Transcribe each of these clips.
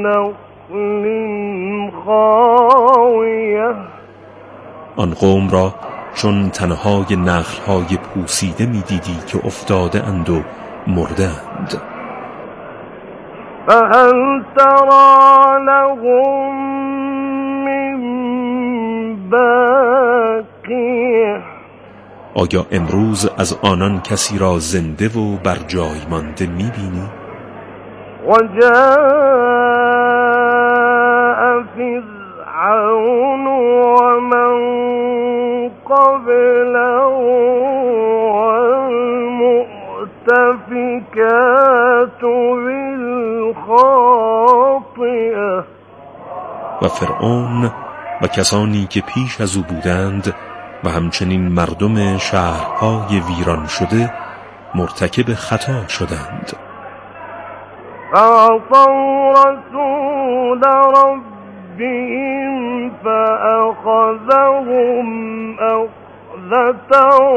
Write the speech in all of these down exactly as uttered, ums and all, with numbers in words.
نخل خاویه. آن قوم را چون تنهای نخل‌های پوسیده می‌دیدی که افتاده اند و مرده اند. فهل ترى لهم من باقیه. آیا امروز از آنان کسی را زنده و بر جای مانده می‌بینی؟ و جاء فرعون و من قبله والمؤتفکات بالخاطئه. و فرعون و کسانی که پیش از او بودند و همچنین مردم شهرهای ویران شده مرتکب خطا شدند. فعصوا رسول ربهم فأخذهم أخذة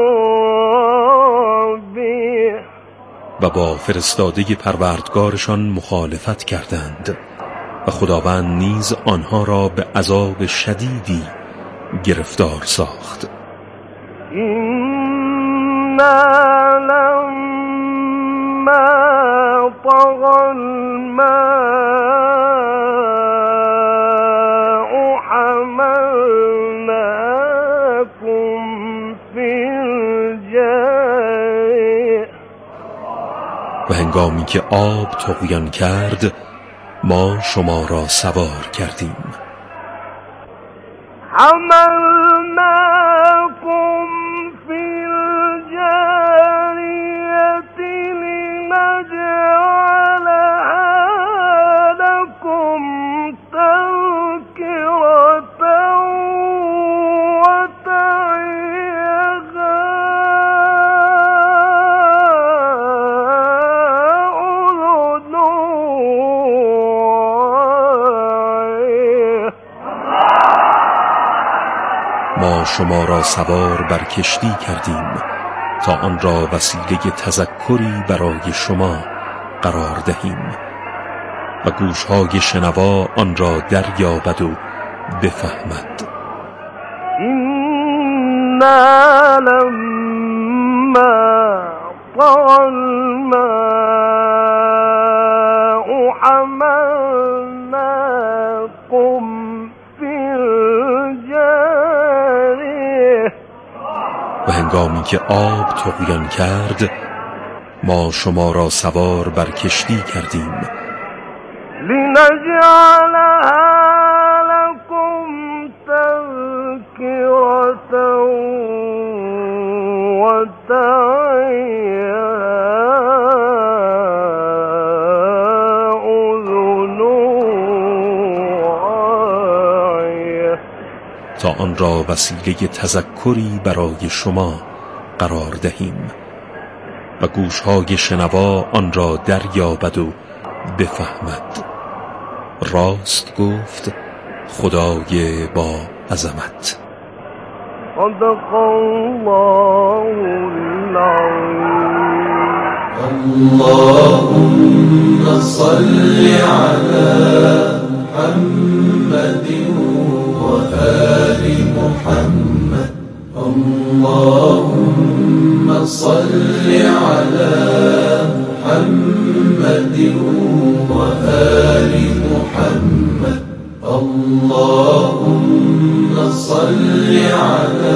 رابیة. و با فرستاده پروردگارشان مخالفت کردند و خداوند نیز آنها را به عذاب شدیدی گرفتار ساخت. إنا لما طغى الماء حملناكم في الجارية. و هنگامی که آب طغیان کرد ما شما را سوار کردیم. حملناكم في الجارية لنجعلها لكم تذكرة وتعيها أذن واعية. ما شما را سوار بر کشتی کردیم تا آن را وسیله تذکری برای شما قرار دهیم و گوشهای شنوا آن را دریابد و بفهمد. إنا لما طغى الماء حملناكم في الجارية. و هنگامی که آب طغیان کرد ما شما را سوار بر کشتی کردیم لنجعلها لكم تذكرة وتعيها أذن واعية. تا آن را وسیله تذکری برای شما قرار دهیم و گوشهای شنوا آن را دریابد و بفهمد. راست گفت خدای با عظمت. صدق الله العظیم. اللهم صل على محمد وآل محمد. اللهم صل على محمد وآل محمد. اللهم صل على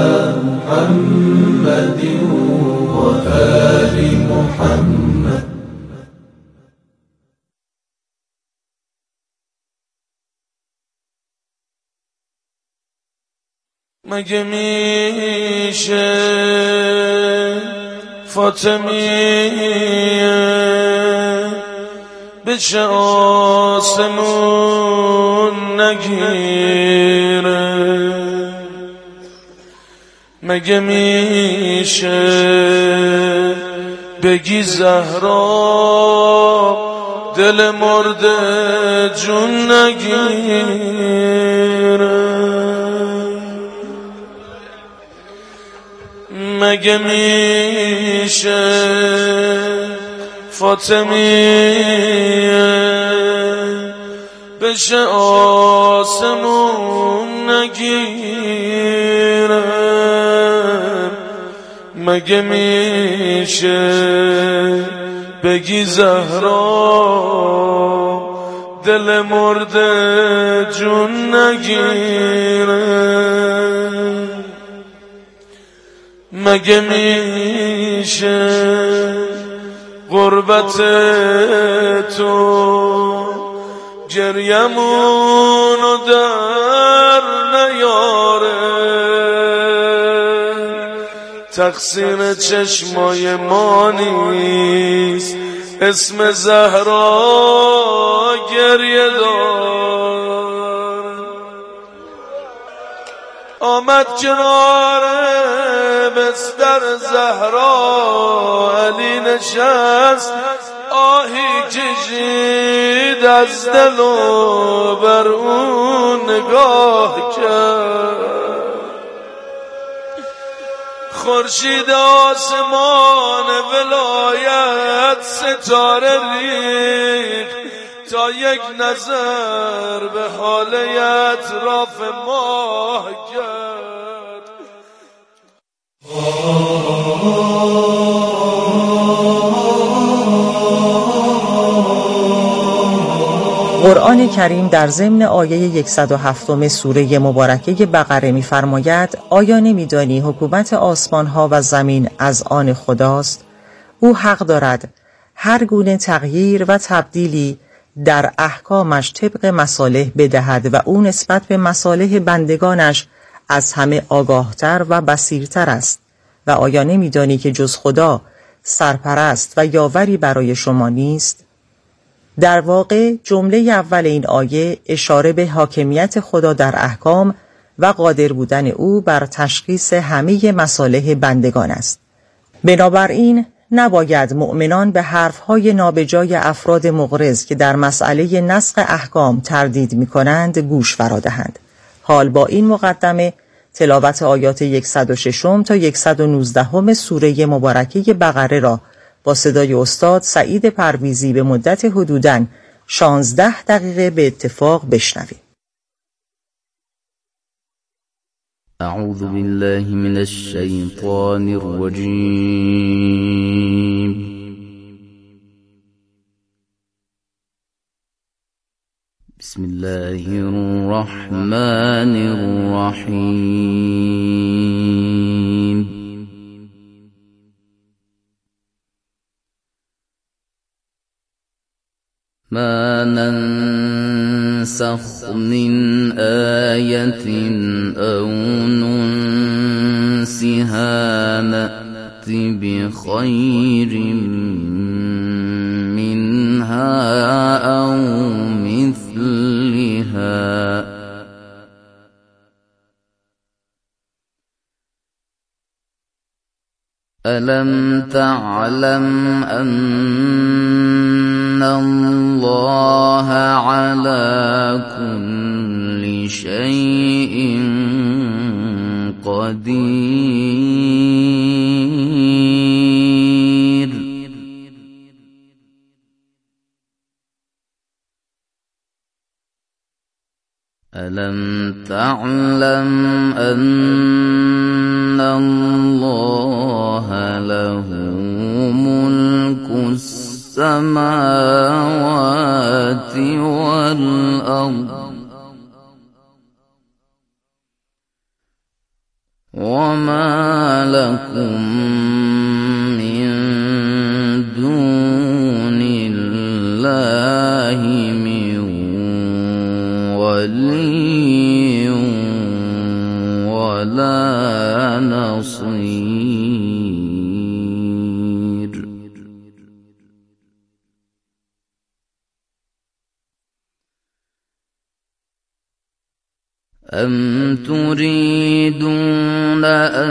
محمد وآل محمد. مگه میشه فاطمیه به چه آسمون نگیره؟ مگه میشه بگی زهرا دل مرده جون نگیره؟ مگه میشه فاطمیه بشه آسمون نگیره. مگه میشه بگی زهرا دل مرده جون نگیره؟ مگه میشه غربت تو گریمونو در نیاره؟ تقصیر چشمای ما نیست، اسم زهرا گریه دار. آمد کنار بستر زهرا، علی نشست آهی کشید از دل و بر اون نگاه کرد. خورشید آسمان ولایت ستاره ریخت تا یک نظر به حال اطراف ماه کرد. قرآن کریم در ضمن آیه صد و هفت سوره مبارکه بقره می‌فرماید: آیا نمی‌دانی حکومت آسمان‌ها و زمین از آن خداست؟ او حق دارد هر گونه تغییر و تبدیلی در احکامش طبق مصالح بدهد و او نسبت به مصالح بندگانش از همه آگاهتر و بصیرتر است. و آیا نمی‌دانی که جز خدا سرپرست و یاوری برای شما نیست؟ در واقع جمله اول این آیه اشاره به حاکمیت خدا در احکام و قادر بودن او بر تشخیص همه مصالح بندگان است. بنابراین نباید مؤمنان به حرفهای نابجای افراد مغرض که در مسئله نسخ احکام تردید می کنند گوش فرا دهند. حال با این مقدمه تلاوت آیات صد و شش تا صد و نوزده سوره مبارکه بقره را با صدای استاد سعید پرویزی به مدت حدوداً شانزده دقیقه به اتفاق بشنویم. اعوذ بالله من الشیطان الرجیم. بسم الله الرحمن الرحیم. ما ننسخ من آية أو ننسها نأت بخير منها أو مثلها ألم تعلم أن الله على كل شيء قدير؟ ألم تعلم أن الله له ملك السماوات والأرض وما لكم من دون الله من ولي ولا نصير. أم تريدون أن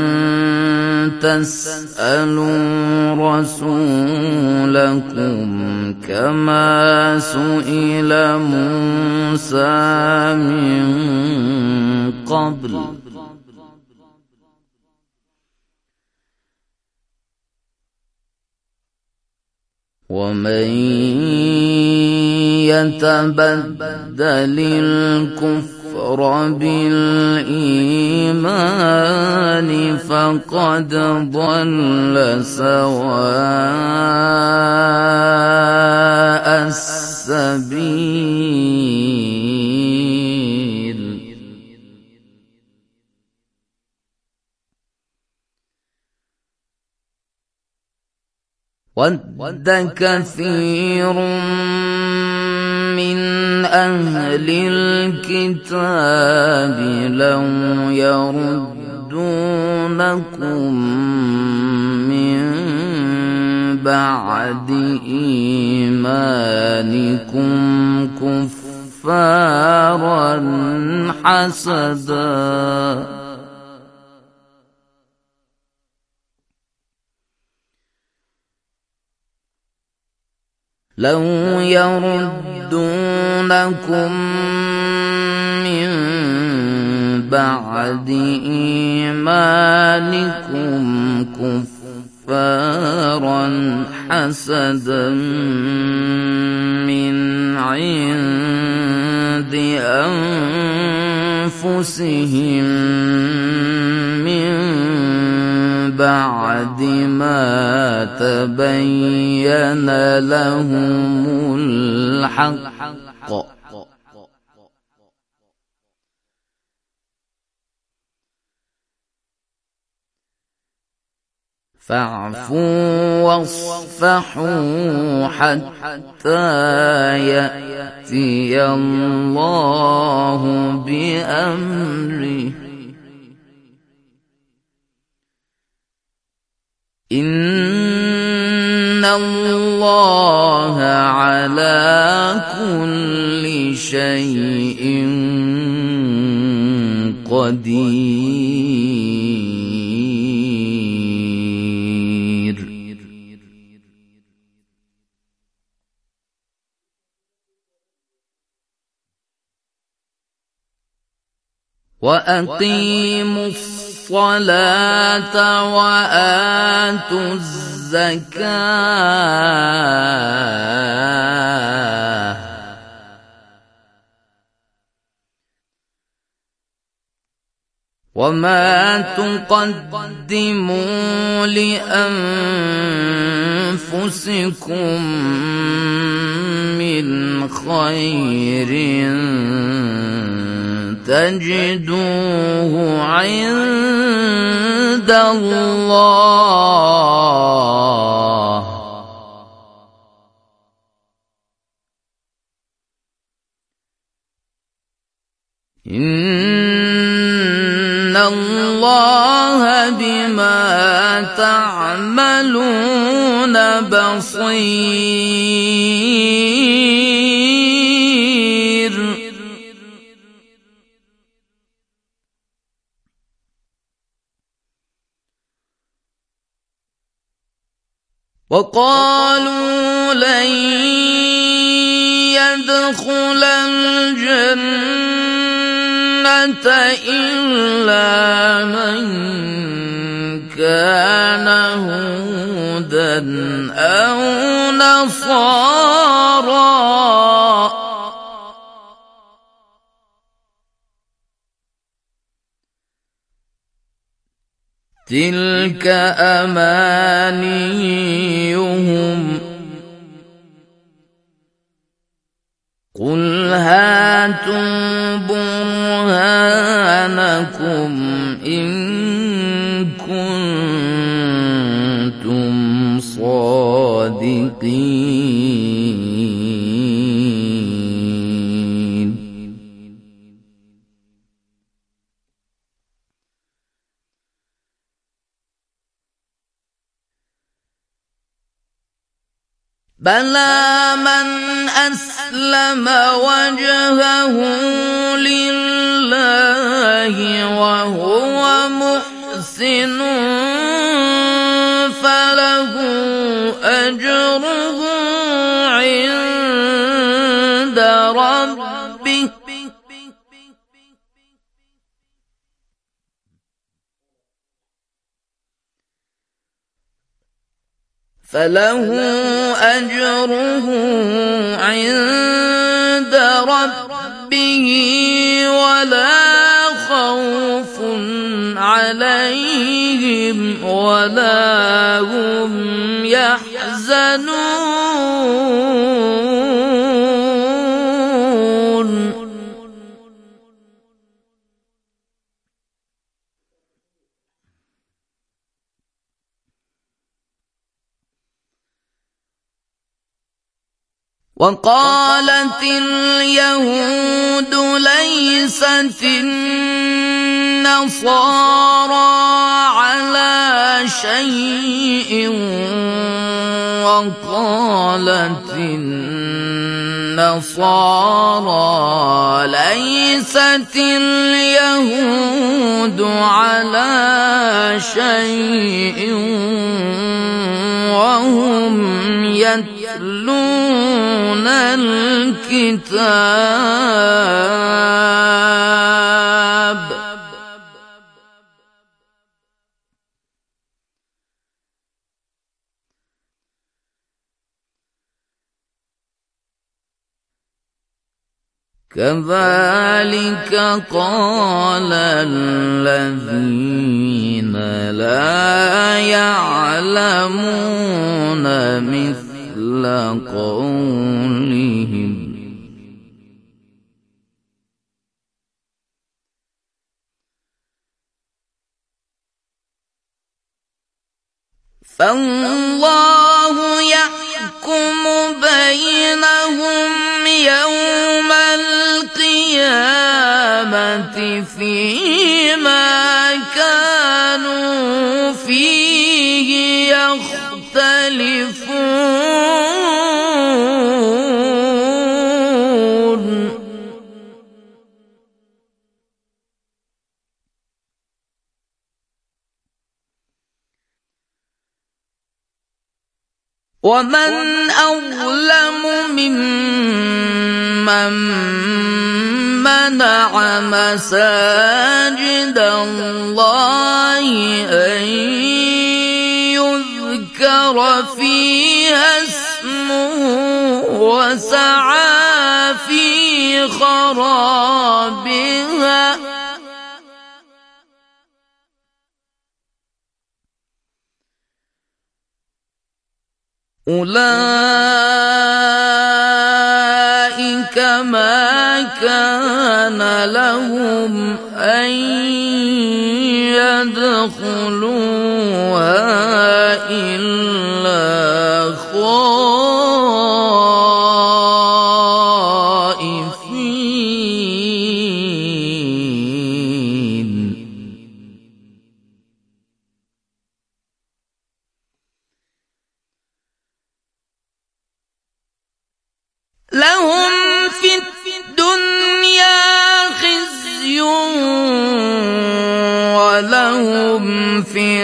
تسألوا رسولكم كما سئل موسى من قبل ومن يتبدل الكفر بالإيمان فقد ضل سواء السبيل ود كثير من أهل الكتاب لو يردونكم من بعد إيمانكم كفارا حسدا لو يردونكم من بعد إيمانكم كفارا حسدا من عند أنفسهم من بعد ما تبين لهم الحق فاعفوا واصفحوا حتى يأتي الله بأمره إن الله على كل شيء قدير وأقيموا الصلاة وآتوا الزكاة وما تقدموا لأنفسكم من خير تجدوه عند الله إن الله بما تعملون بصير وقالوا لن يدخل الجنة إلا من كان هودا أو نصارى تلك أمانيهم قل هاتوا برهانكم إن كنتم صادقين بلى من أسلم وجهه لله وهو محسن فله أجره عند ربه فله أجره عند ربه ولا خوف عليهم ولا هم يحزنون وقالت اليهود ليست النصارى على شيء وقالت النصارى ليست اليهود على شيء وهم يتلون الكتاب كذلك قال الذين لا يعلمون مثل قولهم فالله يحكم بينهم يوم القيامة فيما كانوا فيه يختلفون ومن أظلم ممن منع مساجد الله أن يذكر فيها اسمه وسعى في خرابها أولئك ما كان لهم أن يدخلوها إلا خائفين لهم في الدنيا خزي ولهم في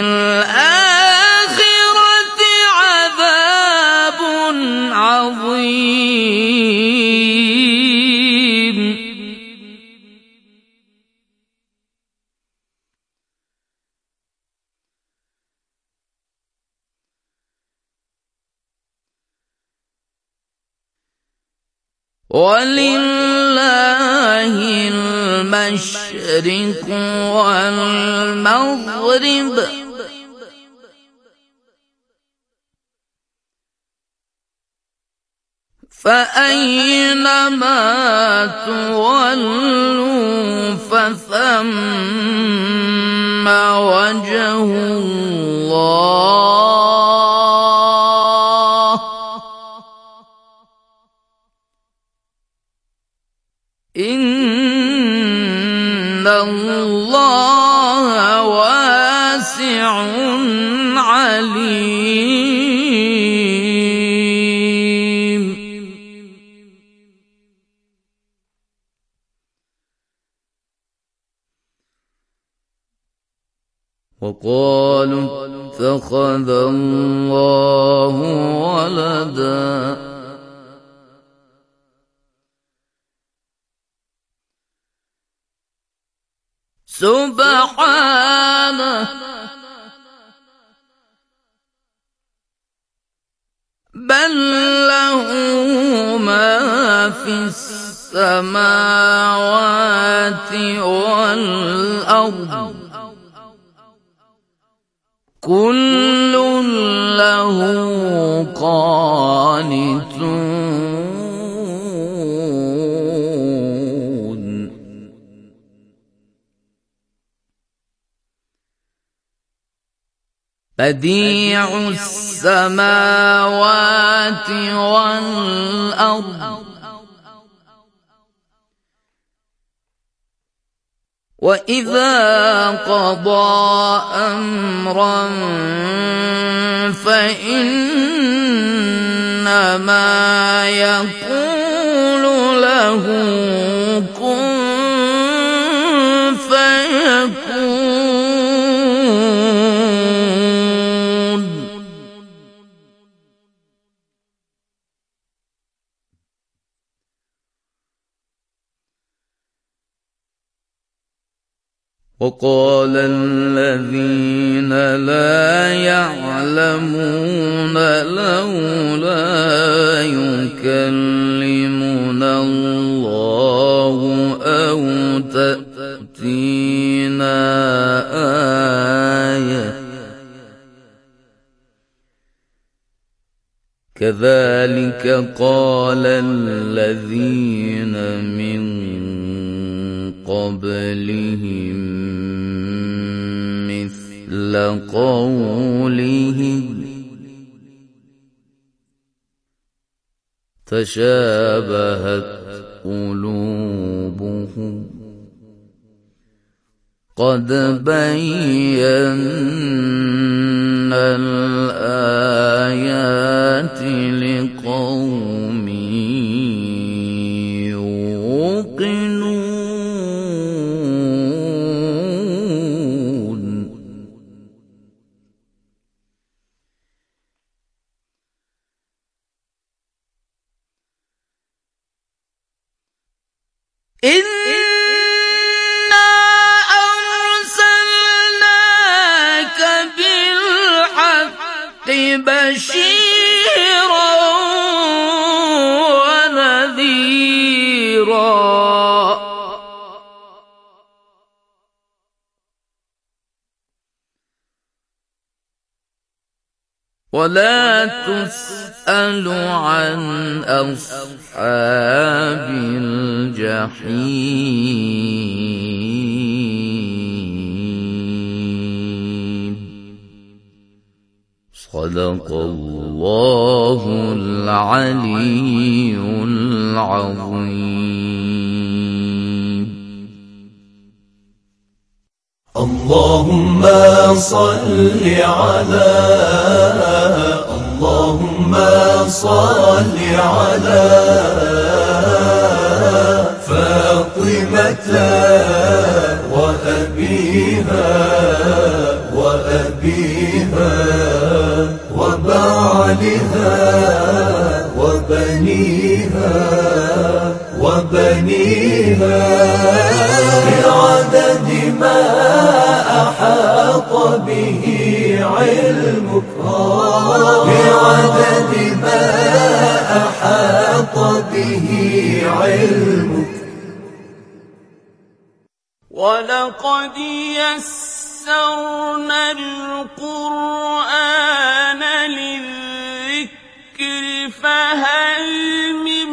الآخرة عذاب عظيم ولله المشرق والمغرب فأينما تولوا فثم وجه الله إن الله واسع عليم وقالوا اتخذ الله ولدا سبحانه بل له ما في السماوات والأرض كل له قانتون بديع السماوات والأرض وإذا قضى أمرا فإنما يقول له كن فيكون. وقال الذين لا يعلمون لولا يكلمنا الله أو تأتينا آية كذلك قال الذين من قبلهم مثل قولهم تشابهت قلوبهم قد بينا الآيات لقوم يوقنون. إنا أرسلناك بالحق بشيرا ونذيرا ولا تسأل عن أصحاب الجحيم. صدق الله العلي العظيم. اللهم صل على اللهم صل على فاطمة وأبيها وأبيها وبعلها وبنيها وبنيها بعدد ما أحاط به علمك بعدد ما أحاط به علمك. ولقد يسرنا القرآن للذكر فهل من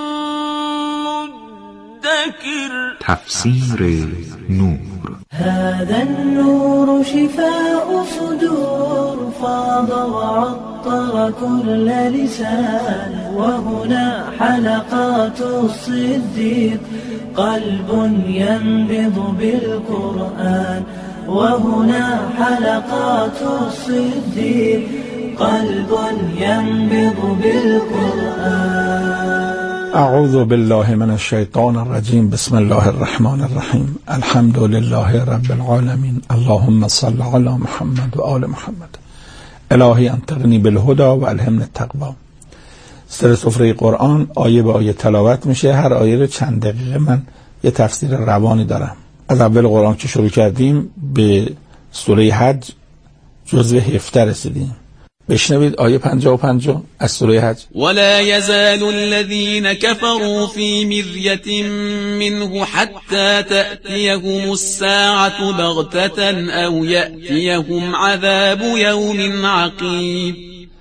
مدكر. تفسیر نور. هذا النور شفاء صدور فاض وعطر كل لسان وهنا حلقات الصديق قلب ينبض بالقرآن وهنا حلقات الصديق قلب ينبض بالقرآن. اعوذ بالله من الشیطان الرجیم. بسم الله الرحمن الرحیم. الحمد لله رب العالمین. اللهم صل علی محمد و آل محمد. الهی انطقنی بالهدى و الهمنی التقوی. سر سفره قرآن آیه به آیه تلاوت میشه. هر آیه رو چند دقیقه من یه تفسیر روانی دارم. از اول قرآن که شروع کردیم به سوره حج جزو هفده رسیدیم. بشنوید آیه پنجاه و پنج از سوره حج. ولا يزال الذين كفروا في مرية منه حتى تأتيهم الساعة بغتة أو يأتيهم عذاب يوم عقيم.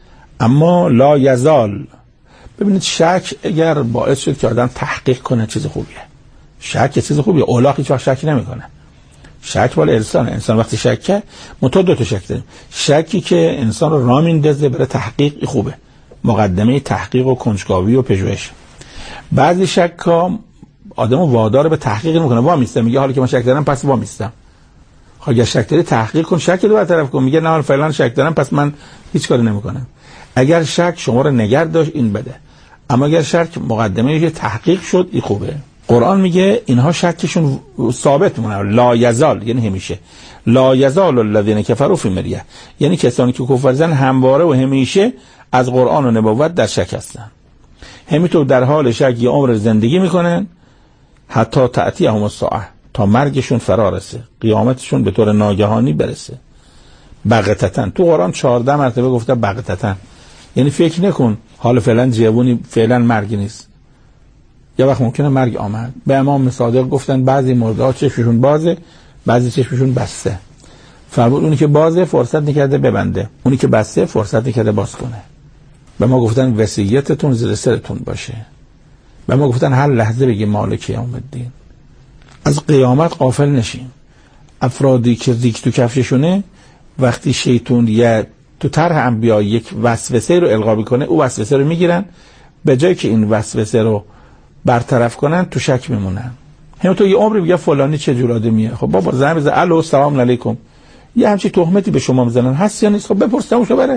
اما لا یزال، ببینید شک اگر باعث شد که آدم تحقیق کنه چیز خوبیه. شک چیز خوبیه، اولاغ هیچ وقت شک نمیکنه. شک مال انسان، انسان وقتی شک کنه، متو دو تا شک داریم. شکی که انسان رو راه میندازه برای تحقیق خوبه، مقدمه تحقیق و کنجکاوی و پژوهش. بعضی شک‌ها آدمو وادار به تحقیق نمیکنه، وا میسته، میگه حالا که من شک دارم پس وا میستم. خب اگر شک داری تحقیق کن، شک رو برطرف کن. میگه نه حالا فعلا شک دارم پس من هیچ کاری نمیکنم. اگر شک شما رو نگه داشت این بده، اما اگر شک مقدمه یه تحقیق شد این خوبه. قرآن میگه اینها شکشون ثابت میمونه، لا یزال یعنی همیشه، لا یزال الذین کفروا فی مریه، یعنی کسانی که کفر زن همواره و همیشه از قرآن و نبوت در شک هستن، همینطور در حال شک یه عمر زندگی میکنن حتی تأتیهم الساعه، تا مرگشون فرا رسه، قیامتشون به طور ناگهانی برسه. بغتتن تو قرآن چهارده مرتبه گفته بغتتن، یعنی فکر نکن حالا فعلا جوونی فعلا مرگ نیست، یه وقت ممکنه مرگ آمد. به امام صادق گفتن بعضی مرده‌ها چشمشون بازه بعضی چشمشون بسته، فرمود اونی که بازه فرصت نکرده ببنده، اونی که بسته فرصت نکرده باز کنه. به ما گفتن وصیتتون زیر سرتون باشه، به ما گفتن هر لحظه بگی مالک یوم الدین. از قیامت غافل نشیم. افرادی که ریک تو کفششونه وقتی شیطون یا تو طرح انبیا یک وسوسه رو القا میکنه، او وسوسه رو میگیرن، به جای که این وسوسه رو برطرف کنن تو شک میمونن. همون تو یه عمری میگه فلانی چه جور آدمیه، خب بابا زنگ بزن الو سلام علیکم، یه همچین تهمتی به شما میزنن هست یا نیست، خب بپرسیمشو بره.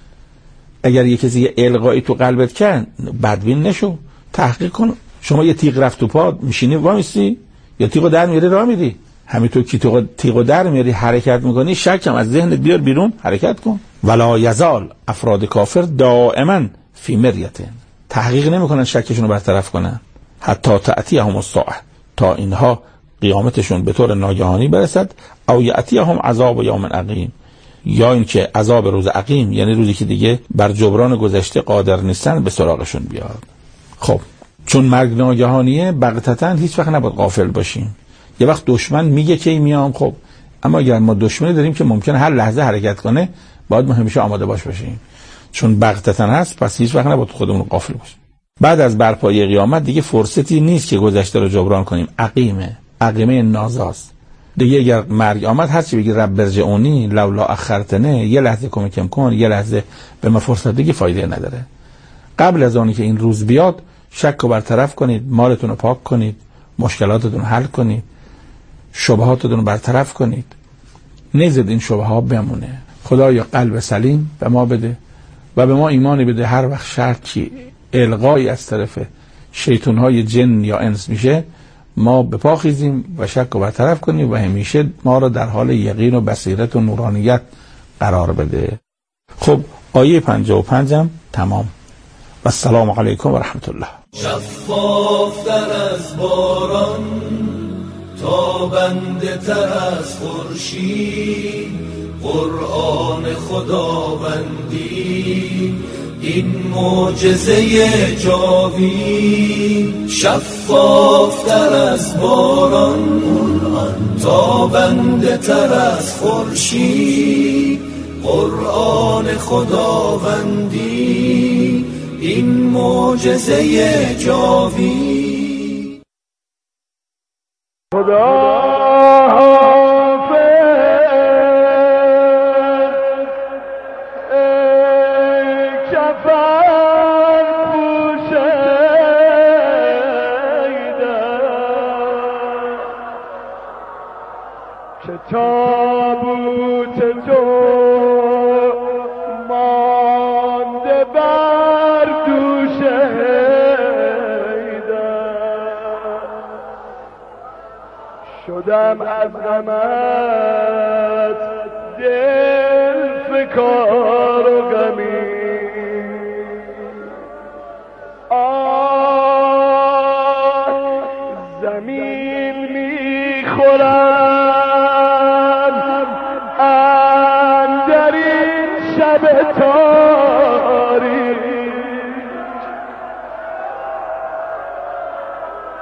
اگر یه کسی یه القایی تو قلبت کرد بدبین نشو، تحقیق کن. شما یه تیغ رفت تو پا میشینی وامیسی یا تیغو در میاری راه میری، همینطور که تیغو تیغو در میاری حرکت میکنی، شک هم از ذهنت بیار بیرون، حرکت کن. ولا یزال، افراد کافر دائما فی مریه، تحقیق نمیکنن شکشون رو برطرف کنن حتی تأتیهم الساعه، تا اینها قیامتشون به طور ناگهانی برسد، او یأتیهم عذاب یوم عقیم، یا اینکه عذاب روز عقیم یعنی روزی که دیگه بر جبران گذشته قادر نیستن به سراغشون بیاد. خب چون مرگ ناگهانیه بغتتاً هیچ وقت نباید غافل باشیم. یه وقت دشمن میگه که میام، خب اما اگر ما دشمنی داریم که ممکنه هر لحظه حرکت کنه، باید ما همیشه آماده باش باشیم. چون بغتتاً هست پس هیچ وقت نباید خودمون غافل باشیم. بعد از برپایی قیامت دیگه فرصتی نیست که گذشته رو جبران کنیم. عقیمه، عقیمه نازاست دیگه. اگر مرگ آمد هر چی بگی رب ارجعونی لولا اخرتنه، یه لحظه کمکم کن، یه لحظه به ما فرصت دیگه فایده نداره. قبل از آنی که این روز بیاد شک رو برطرف کنید، مالتون رو پاک کنید، مشکلاتتون رو حل کنید، شبهاتتون رو برطرف کنید، نذارید این شبه ها بمونه. خدایا قلب سلیم به ما بده و به ما ایمانی بده هر وقت شکی القایی از طرف شیطان های جن یا انس میشه ما به پا خیزیم و شک رو برطرف کنیم و همیشه ما را در حال یقین و بصیرت و نورانیت قرار بده. خب آیه پنجاه و پنج هم تمام. و السلام علیکم و رحمت الله. شفافتر از باران، تابنده تر از خورشید، قرآن خداوندی این معجزه جاوید. شفافتر از باران، تابنده تر از خورشید، قرآن خداوندی این معجزه جاوید. خدا تابوت تو مانده بر دوشه شدم از غمت دل فکار و غمی. آه زمین میخورم اندر این شب لب تا